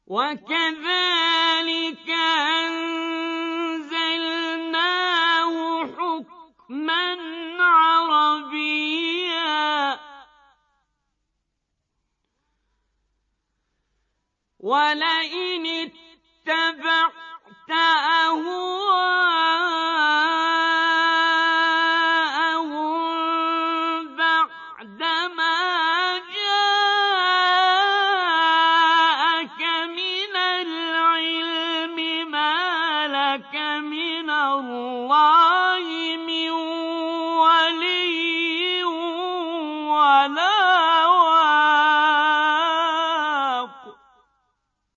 وكذلك أنزلناه حكما عربيا ولئن اتبعت أهواءهم بعدما جاءك من العلم ما لك من الله